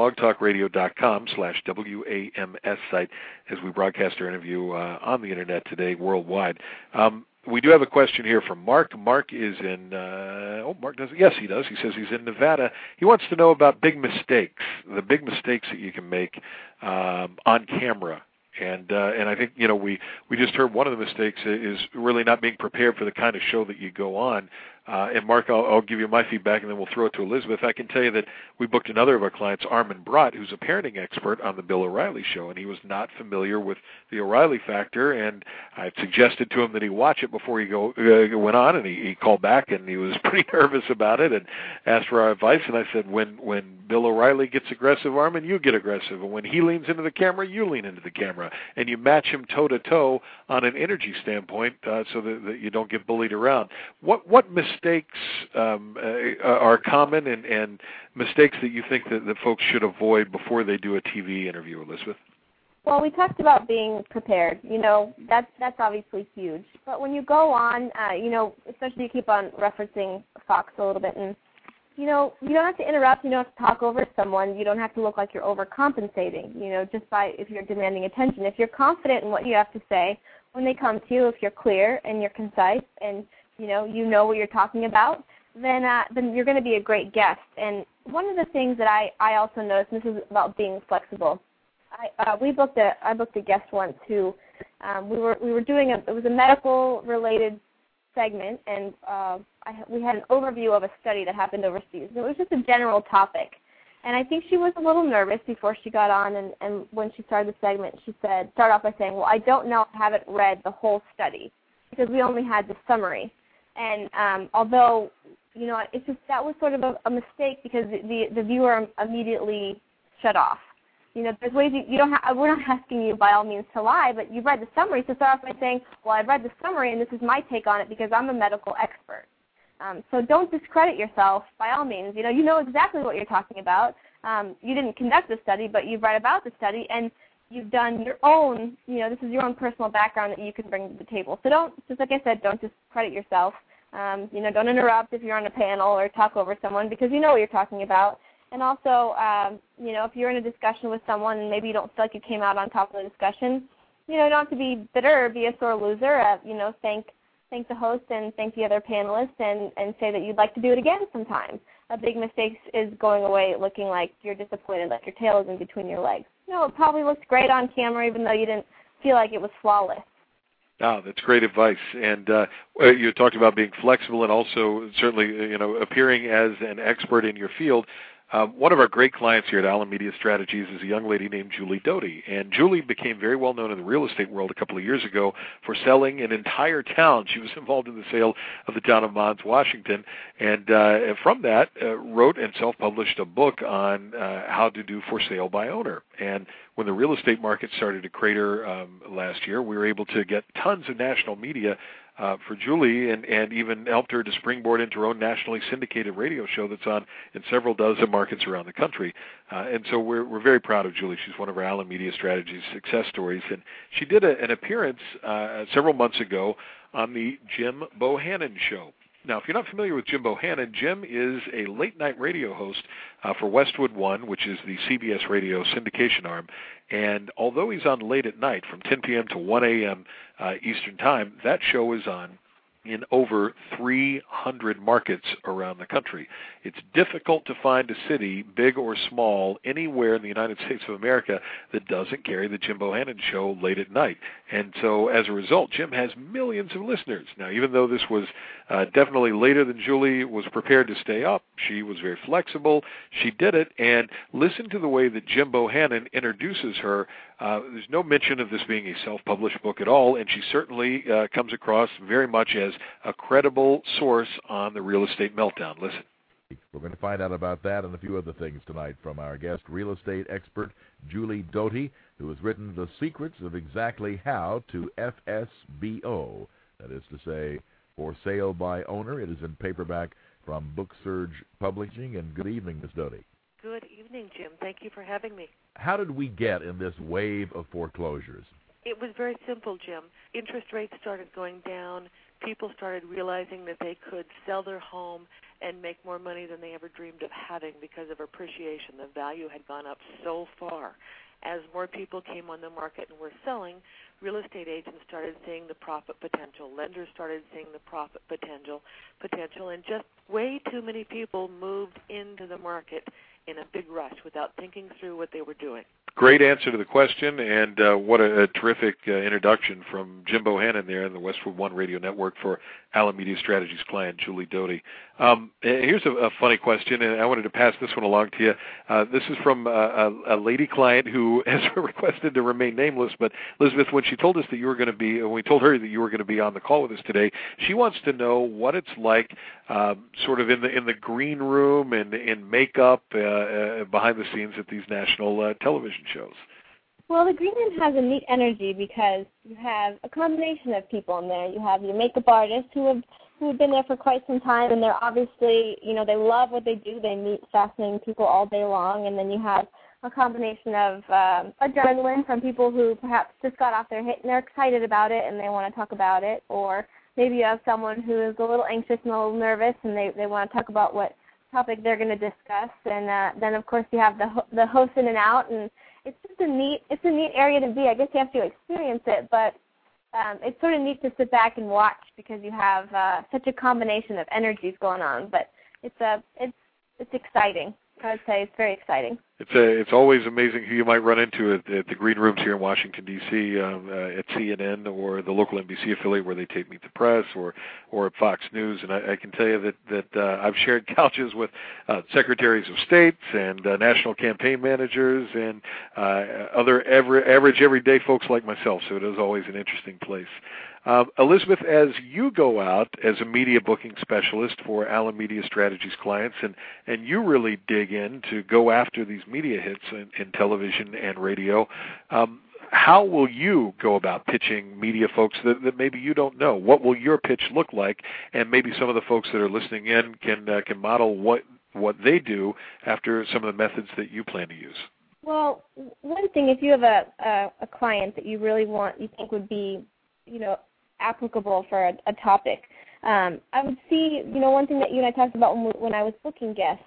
blogtalkradio.com/WAMS site as we broadcast our interview on the Internet today worldwide. We do have a question here from Mark. Mark is in, Mark doesn't, yes he does. He says he's in Nevada. He wants to know about big mistakes, the big mistakes that you can make on camera. And I think, we just heard one of the mistakes is really not being prepared for the kind of show that you go on. And Mark, I'll give you my feedback, and then we'll throw it to Elizabeth. I can tell you that we booked another of our clients, Armin Brott, who's a parenting expert on the Bill O'Reilly Show, and he was not familiar with the O'Reilly Factor, and I suggested to him that he watch it before he went on, and he called back, and he was pretty nervous about it and asked for our advice. And I said, when Bill O'Reilly gets aggressive, Armin, you get aggressive, and when he leans into the camera, you lean into the camera, and you match him toe-to-toe on an energy standpoint so that you don't get bullied around. What mistakes are common and mistakes that you think that folks should avoid before they do a TV interview, Elizabeth? Well, we talked about being prepared. That's obviously huge. But when you go on, especially you keep on referencing Fox a little bit, and you don't have to interrupt. You don't have to talk over someone. You don't have to look like you're overcompensating. Just by if you're demanding attention. If you're confident in what you have to say when they come to you, if you're clear and you're concise and you know what you're talking about, then you're going to be a great guest. And one of the things that I also noticed, and this is about being flexible. I booked a guest once who we were doing it was a medical related segment, and we had an overview of a study that happened overseas. It was just a general topic, and I think she was a little nervous before she got on. And when she started the segment, she started off by saying, "Well, I don't know, I haven't read the whole study because we only had the summary." And although it's just that was sort of a mistake because the viewer immediately shut off. There's ways you don't have. We're not asking you by all means to lie, but you've read the summary, so start off by saying, "Well, I've read the summary, and this is my take on it because I'm a medical expert." So don't discredit yourself by all means. You know exactly what you're talking about. You didn't conduct the study, but you've read about the study, and you've done your own. This is your own personal background that you can bring to the table. So just like I said, don't discredit yourself. Don't interrupt if you're on a panel or talk over someone because you know what you're talking about. And also, if you're in a discussion with someone and maybe you don't feel like you came out on top of the discussion, you don't have to be bitter or be a sore loser. Thank the host and thank the other panelists and say that you'd like to do it again sometime. A big mistake is going away looking like you're disappointed, like your tail is in between your legs. It probably looked great on camera even though you didn't feel like it was flawless. Oh, that's great advice. And you talked about being flexible and also certainly, appearing as an expert in your field. One of our great clients here at Allen Media Strategies is a young lady named Julie Doty. And Julie became very well known in the real estate world a couple of years ago for selling an entire town. She was involved in the sale of the town of Mons, Washington. And from that, wrote and self-published a book on how to do for sale by owner. And when the real estate market started to crater last year, we were able to get tons of national media for Julie and even helped her to springboard into her own nationally syndicated radio show that's on in several dozen markets around the country. And so we're very proud of Julie. She's one of our Allen Media Strategies success stories. And she did an appearance several months ago on the Jim Bohannon Show. Now, if you're not familiar with Jim Bohannon, Jim is a late-night radio host for Westwood One, which is the CBS radio syndication arm. And although he's on late at night from 10 p.m. to 1 a.m. Eastern Time, that show is on in over 300 markets around the country. It's difficult to find a city, big or small, anywhere in the United States of America that doesn't carry the Jim Bohannon Show late at night. And so as a result, Jim has millions of listeners. Now, even though this was definitely later than Julie was prepared to stay up, she was very flexible. She did it, and listen to the way that Jim Bohannon introduces her. There's no mention of this being a self-published book at all, and she certainly comes across very much as a credible source on the real estate meltdown. Listen. We're going to find out about that and a few other things tonight from our guest, real estate expert Julie Doty, who has written The Secrets of Exactly How to FSBO. That is to say, For Sale by Owner. It is in paperback from Book Surge Publishing. And good evening, Ms. Doty. Good evening, Jim. Thank you for having me. How did we get in this wave of foreclosures? It was very simple, Jim. Interest rates started going down. People started realizing that they could sell their home and make more money than they ever dreamed of having because of appreciation. The value had gone up so far. As more people came on the market and were selling, real estate agents started seeing the profit potential. Lenders started seeing the profit potential, and just way too many people moved into the market in a big rush without thinking through what they were doing. Great answer to the question, and what a terrific introduction from Jim Bohannon there in the Westwood One Radio Network for Allen Media Strategies client, Julie Doty. Here's a funny question, and I wanted to pass this one along to you. This is from a lady client who has requested to remain nameless, but Elizabeth, when she told us that you were going to be, when we told her that you were going to be on the call with us today, she wants to know what it's like sort of in the green room and in makeup behind the scenes at these national television shows. Well, the green room has a neat energy because you have a combination of people in there. You have your makeup artists who have been there for quite some time, and they're obviously, they love what they do. They meet fascinating people all day long, and then you have a combination of adrenaline from people who perhaps just got off their hit and they're excited about it and they want to talk about it, or maybe you have someone who is a little anxious and a little nervous and they want to talk about what topic they're going to discuss, and then of course you have the host in and out, and it's just a neat area to be. I guess you have to experience it, but it's sort of neat to sit back and watch because you have such a combination of energies going on. But it's exciting. I would say it's very exciting. It's always amazing who you might run into at the green rooms here in Washington, D.C., at CNN or the local NBC affiliate where they tape Meet the Press or at Fox News. And I can tell you that I've shared couches with secretaries of states and national campaign managers and other average everyday folks like myself. So it is always an interesting place. Elizabeth, as you go out as a media booking specialist for Allen Media Strategies clients and you really dig in to go after these media hits in television and radio, how will you go about pitching media folks that maybe you don't know? What will your pitch look like? And maybe some of the folks that are listening in can model what they do after some of the methods that you plan to use. Well, one thing, if you have a client that you really you think would be, applicable for a topic, I would see, one thing that you and I talked about when I was booking guests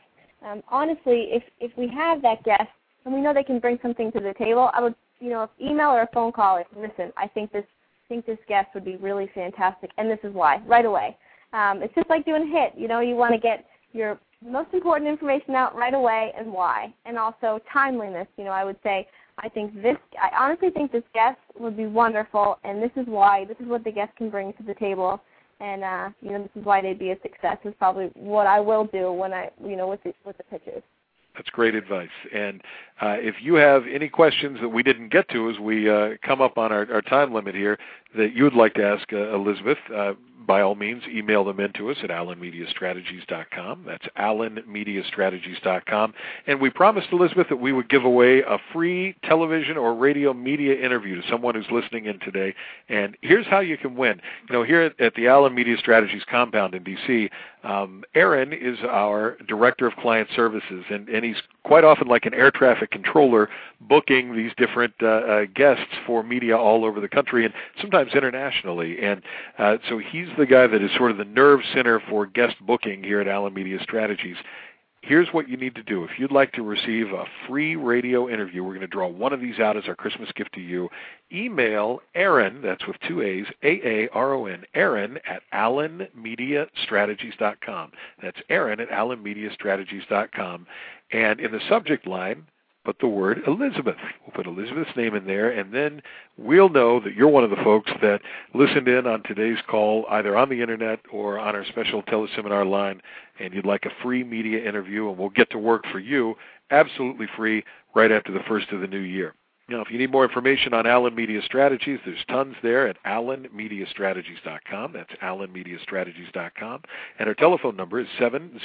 honestly, if we have that guest and we know they can bring something to the table, I would, if email or a phone call, like, listen, I think this guest would be really fantastic, and this is why, right away. It's just like doing a hit. You want to get your most important information out right away and why, and also timeliness. I would say I honestly think this guest would be wonderful, and this is why. This is what the guest can bring to the table, and this is why they'd be a success. Is probably what I will do when I with the pitches. That's great advice. And if you have any questions that we didn't get to as we come up on our time limit here that you would like to ask Elizabeth, by all means, email them in to us at allenmediastrategies.com. That's allenmediastrategies.com. And we promised Elizabeth that we would give away a free television or radio media interview to someone who's listening in today. And here's how you can win. Here at the Allen Media Strategies compound in D.C., Aaron is our Director of Client Services, and he's quite often like an air traffic controller booking these different guests for media all over the country and sometimes internationally. And so he's the guy that is sort of the nerve center for guest booking here at Allen Media Strategies. Here's what you need to do. If you'd like to receive a free radio interview, we're going to draw one of these out as our Christmas gift to you. Email Aaron, that's with two A's, A-A-R-O-N, Aaron at allenmediastrategies.com. That's Aaron at allenmediastrategies.com. And in the subject line, put the word Elizabeth. We'll put Elizabeth's name in there, and then we'll know that you're one of the folks that listened in on today's call, either on the Internet or on our special teleseminar line, and you'd like a free media interview, and we'll get to work for you absolutely free right after the first of the new year. If you need more information on Allen Media Strategies, there's tons there at allenmediastrategies.com. That's allenmediastrategies.com. And our telephone number is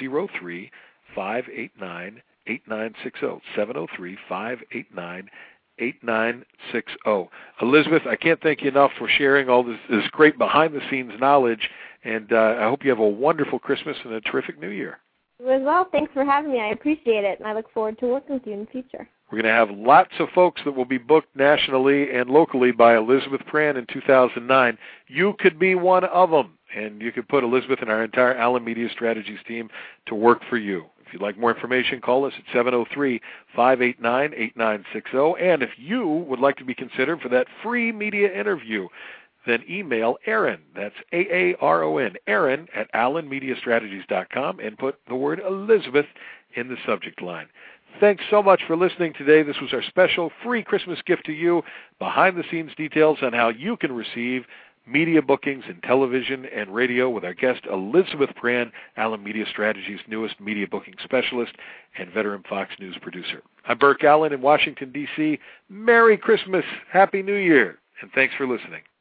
703-589-8960, 703-589-8960. Elizabeth, I can't thank you enough for sharing all this great behind-the-scenes knowledge, and I hope you have a wonderful Christmas and a terrific New Year. You as well. Thanks for having me. I appreciate it, and I look forward to working with you in the future. We're going to have lots of folks that will be booked nationally and locally by Elizabeth Pran in 2009. You could be one of them, and you could put Elizabeth and our entire Allen Media Strategies team to work for you. If you'd like more information, call us at 703-589-8960. And if you would like to be considered for that free media interview, then email Aaron, that's A-A-R-O-N, Aaron at allenmediastrategies.com, and put the word Elizabeth in the subject line. Thanks so much for listening today. This was our special free Christmas gift to you, behind-the-scenes details on how you can receive media bookings in television and radio with our guest Elizabeth Pran, Allen Media Strategies' newest media booking specialist and veteran Fox News producer. I'm Burke Allen in Washington, D.C. Merry Christmas, Happy New Year, and thanks for listening.